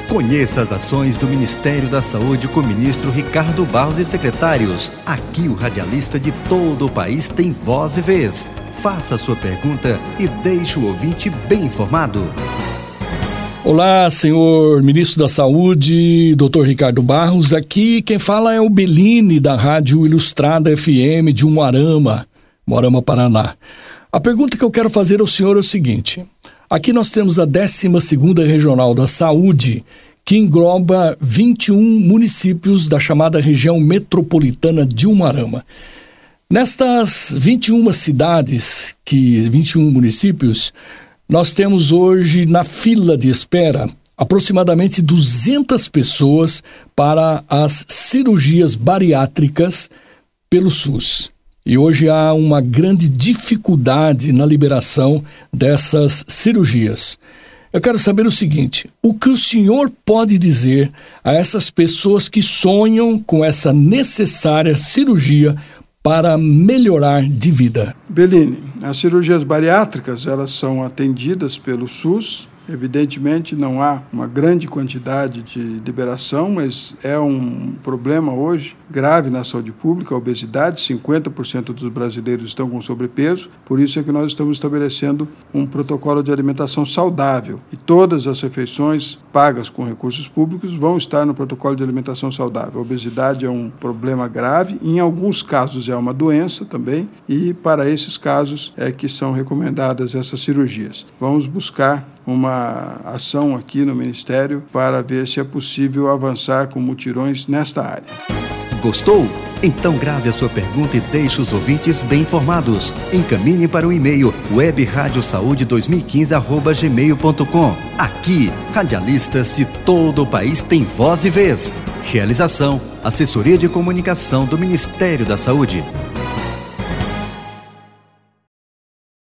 Conheça as ações do Ministério da Saúde com o ministro Ricardo Barros e secretários. Aqui o radialista de todo o país tem voz e vez. Faça a sua pergunta e deixe o ouvinte bem informado. Olá, senhor ministro da Saúde, doutor Ricardo Barros. Aqui quem fala é o Bellini, da Rádio Ilustrada FM de Umuarama, Paraná. A pergunta que eu quero fazer ao senhor é o seguinte: aqui nós temos a 12ª Regional da Saúde, que engloba 21 municípios da chamada região metropolitana de Umuarama. Nestas 21 cidades, 21 municípios, nós temos hoje na fila de espera aproximadamente 200 pessoas para as cirurgias bariátricas pelo SUS. E hoje há uma grande dificuldade na liberação dessas cirurgias. Eu quero saber o seguinte: o que o senhor pode dizer a essas pessoas que sonham com essa necessária cirurgia para melhorar de vida? Bellini, as cirurgias bariátricas, elas são atendidas pelo SUS. Evidentemente não há uma grande quantidade de liberação, mas é um problema hoje grave na saúde pública, a obesidade. 50% dos brasileiros estão com sobrepeso, por isso é que nós estamos estabelecendo um protocolo de alimentação saudável. E todas as refeições pagas com recursos públicos vão estar no protocolo de alimentação saudável. A obesidade é um problema grave, em alguns casos é uma doença também, e para esses casos é que são recomendadas essas cirurgias. Vamos buscar uma ação aqui no Ministério para ver se é possível avançar com mutirões nesta área. Gostou? Então grave a sua pergunta e deixe os ouvintes bem informados. Encaminhe para o e-mail webradiosaude2015@gmail.com. Aqui, radialistas de todo o país têm voz e vez. Realização: Assessoria de Comunicação do Ministério da Saúde.